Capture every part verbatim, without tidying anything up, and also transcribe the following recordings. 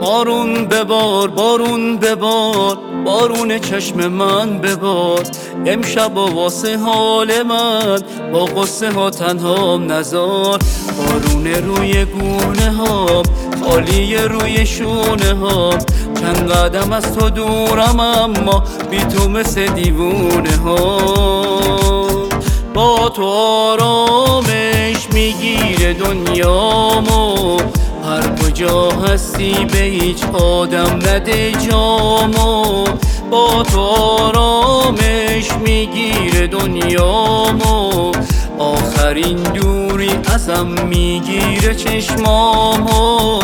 بارون ببار بارون ببار بارون چشم من ببار امشب و واسه حال من با قصه ها تنهام نزار بارون روی گونه هام خالی روی شونه هام چند قدم از تو دورم اما بی تو مثل دیوونه هام با تو آرامش میگیره دنیامو هر کجا هستی به هیچ آدم نده جامو با تو آرامش میگیره دنیامو آخرین دوری ازم میگیره چشمامو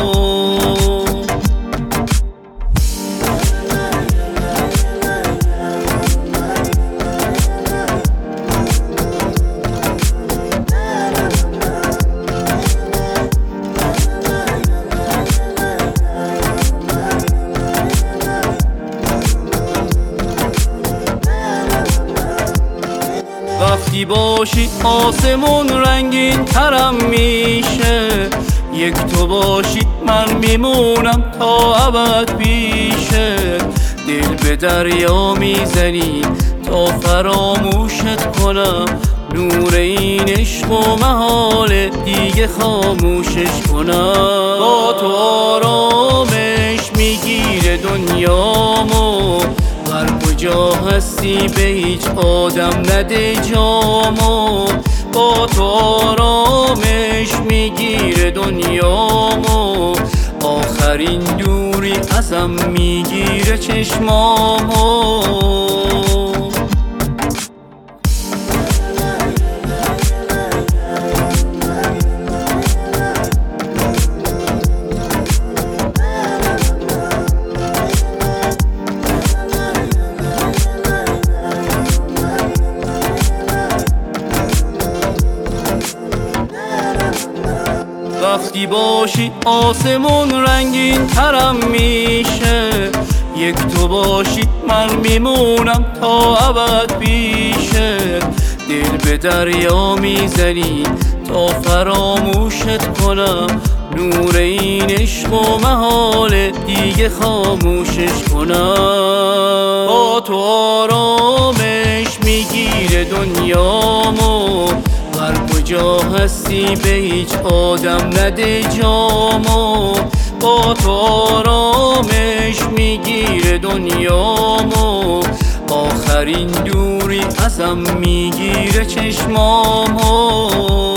وقتی باشی آسمون رنگین ترم میشه یک تو باشی من میمونم تا ابد پیشه دل به دریا میزنی تا فراموشت کنم نور این عشق و محال دیگه خاموشش کنم با تو آرامش میگیره دنیامو هر کجا هستی به هیچ آدم نده جامو با تو آرامش میگیره دنیامو آخرین دوری ازم میگیره چشمامو وقتی باشی آسمون رنگین ترم میشه یک تو باشی من میمونم تا ابد پیشه دل به دریا میزنی تا فراموشت کنم نور این عشق و محال دیگه خاموشش کنم با تو آرامش میگیره دنیامو هر کجا هستی به هیچ آدم نده جامو با تو آرامش میگیره دنیامو آخرین دوری ازم میگیره چشمامو